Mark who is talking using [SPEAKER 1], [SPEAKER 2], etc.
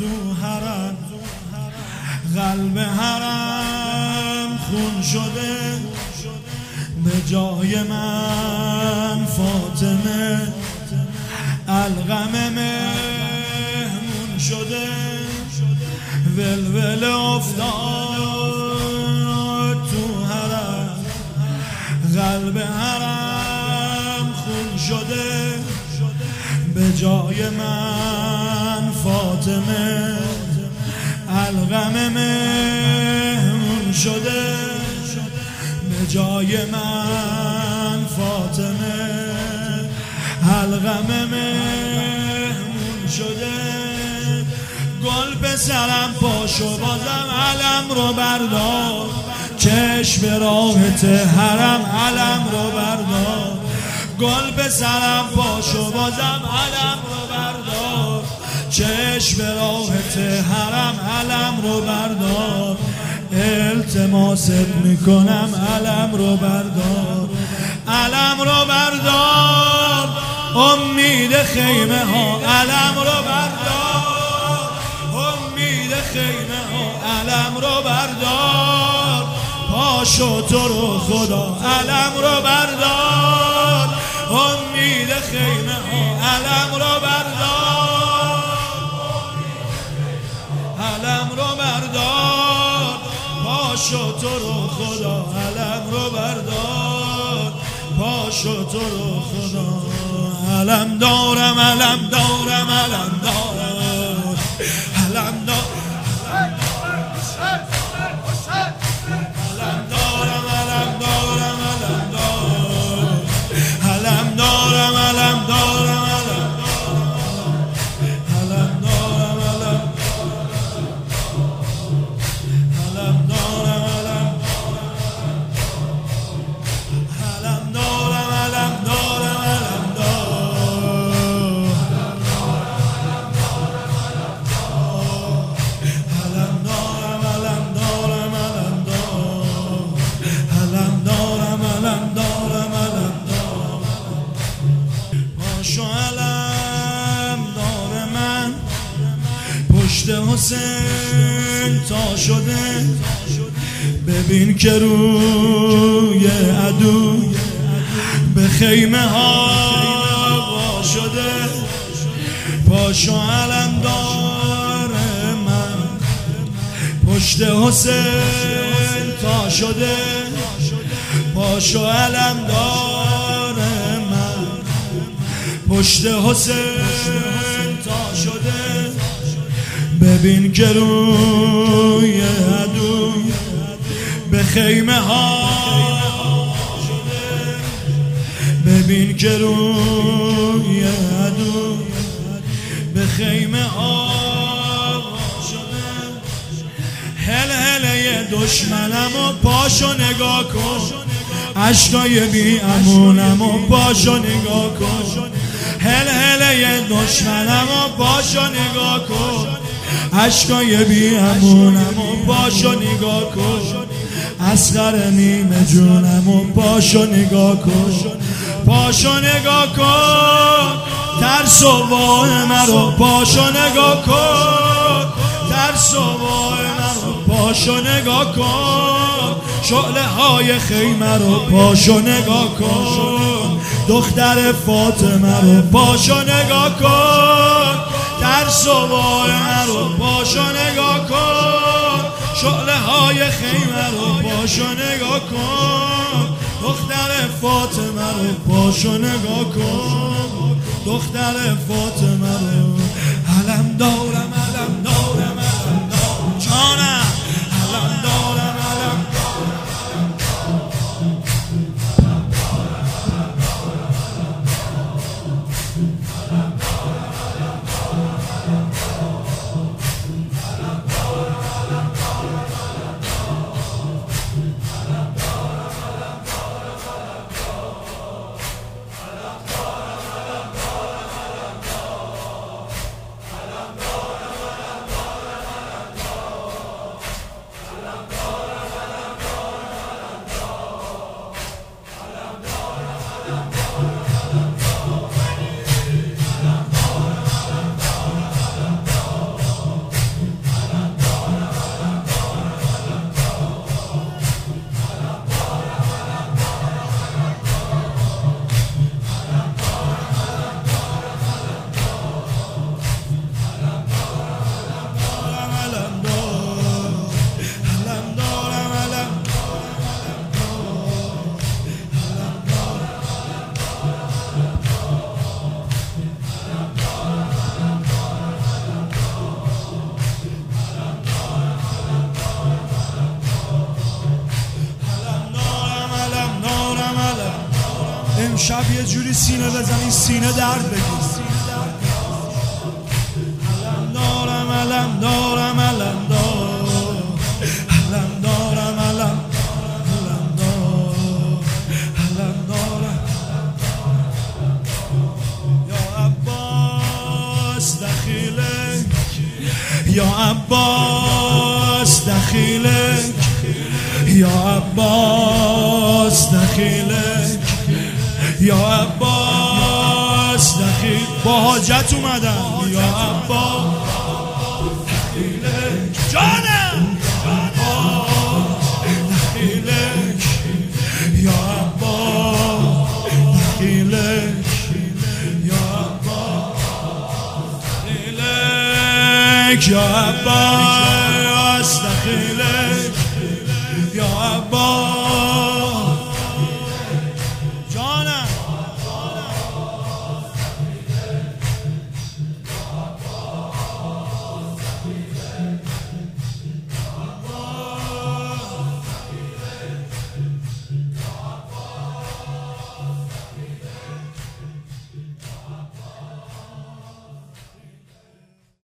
[SPEAKER 1] تو حرم، قلب حرم خون شده، به جای من فاطمه الغم مهمون شده. ولول افتاد تو حرم، قلب حرم خون شده، به جای من فاطمه الغم مهمون شده، به جای من فاطمه الغم مهمون شده. گل به سرم پاشو بازم علم رو بردار، چشم به راحت حرم علم رو بردار. گل به سرم پاشو بازم علم رو بردار، چشم به راحت حرم علم رو بردار. التماست میکنم علم رو بردار، علم رو بردار. امید خیمه ها علم رو بردار، امید خیمه ها علم رو بردار. پاشو تو رو خدا علم رو بردار، امید خیمه ها علم رو بردار، علم رو بردار. پاشو تو رو خدا علم رو بردار، پاشو تو رو خدا. علم دارم علم دارم علم دارم علم دارم پشت حسین تا شده، ببین که روی عدو به خیمه ها وا شده. پاشو علم دار من، پشت حسین تا شده. پاشو علم دار من، پشت حسین تا شده. ببین که روی عدو به خیمه ها شده، ببین که روی عدو به خیمه ها شده. هل هله دشمنم و پاشو نگاه کن، عشقای بی امونم و پاشو نگاه کن. هل هله دشمنم و پاشو نگاه کن، عشقای بی امونم و پاشو نگاه کن. اصغر نیمه جونم و پاشو نگاه کن، پاشو نگاه کن. ترس و واه مرو پاشو نگاه کن، ترس و واه مرو پاشو نگاه کن. شعله های خیمه رو پاشو نگاه کن، دختر فاطمه رو پاشو نگاه کن. ترس و واه رو پاشو نگاه کن، شعله های خیمه رو پاشو نگاه کن. دختر فاطمه رو پاشو نگاه کن، دختر فاطمه رو. علم دارم علم دارم علم دارم جانم، علم دارم علم امشب یه جوری سینه بزنی سینه درد بگیر. علم دارم علم دارم علم دارم علم دارم علم دارم علم دارم. یا عباس دخیلک یا عباس دخیلک یا عباس دخیلک یا عباس دخیل. با حاجت اومدم یا عباس دخیلک جانم دخیلک یا عباس دخیلک یا عباس دخیلک یا عباس